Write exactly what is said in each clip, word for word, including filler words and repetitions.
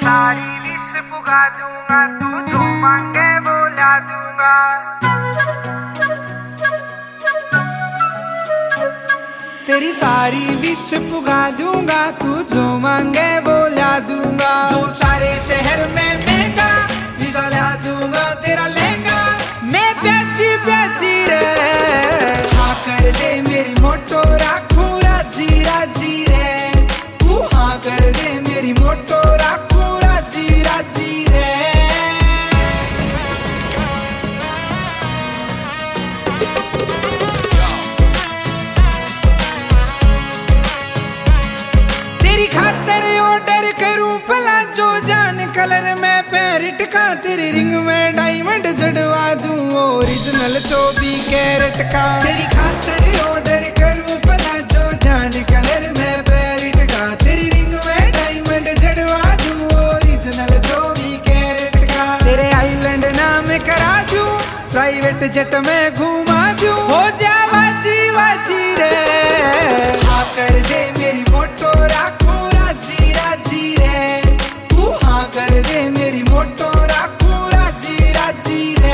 सारी विश पुगा दूंगा, तू जो मांगे वो ला दूंगा। तेरी सारी विश पुगा दूंगा, तू जो मांगे वो ला दूंगा। जो सारे शहर में महंगा वीजा ला दूंगा, तेरा लहंगा मैं प्याची प्याची रे। हाँ कर दे मेरी मोटो राखू राजी राजी रे। तू हाँ कर दे मेरी मोटो राखू राजी राजी रे। तेरी खातर ऑर्डर करूं भला जो जान कलर में पैरेट का, तेरी रिंग में डायमंड जड़वा दूं ओरिजिनल चौबीस कैरेट का। तेरी खातर ऑर्डर करूं भला जो जान कलर में पैरेट का, तेरी रिंग में डायमंड जड़वा दूं ओरिजिनल चौबीस कैरेट का। तेरे आइलैंड नाम करा दूं, प्राइवेट जेट में घुमा दूं, हो जा वाची वाची रे। हाँ कर दे मेरी मोटो राखू राजी राजी रे। तू हाँ कर दे मेरी मोटो राखू राजी राजी रे।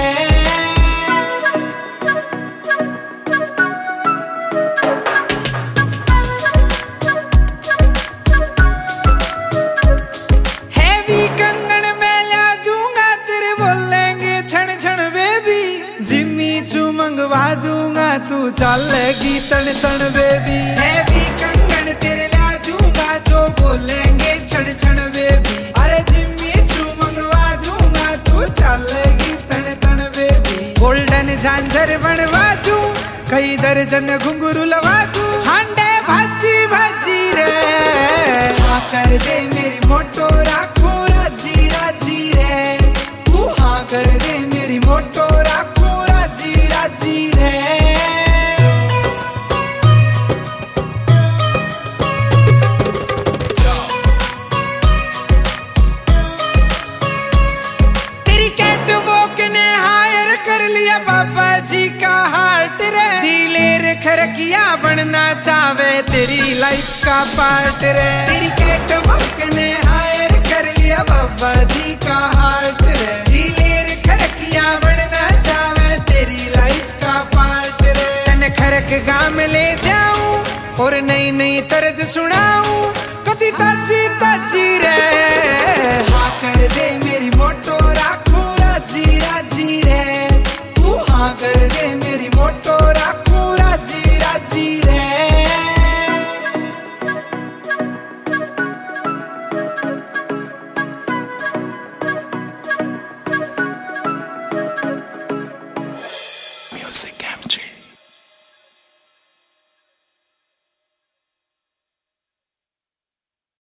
हैवी कंगन में ला दूंगा, तेरे बोलेंगे छन छन बेबी। जिम्मी चू मंगवा दूंगा, तू चलेगी तन तन बेबी। हैवी कंगन तेरे ला दूंगा, जो बोलेंगे छन छन बेबी। अरे जिम्मी चू मंगवा दूंगा, तू चलेगी तन तन बेबी। गोल्डन झांझर बनवा दूं, कई दर्जन घुंघरू लगा दूं, हांडे भाजी भाजी रे। हाँ कर दे मेरी मोटो राखू राजी राजी रे। तू हाँ कर दे मेरी मोटो राखू राजी राजी रे। तेरी कैटवॉक ने हायर कर लिया बाबा जी का हार्ट रे। दिलेर खरकिया बनना चाहे तेरी लाइफ का पार्ट रे। तेरी कैटवॉक ने हायर कर लिया बाबा जी का हार्ट रे। दिलेर खरकिया बनना चाहे तेरी लाइफ का पार्ट रे। तन खरक गाम ले जाऊं और नई नई तर्ज सुनाऊं, कदी ताजी ताजी रे। हाँ कर दे मेरी मोटो राखू राजी राजी रे। तू हाँ कर दे मेरी मोटो राखू राजी राजी रे। Music.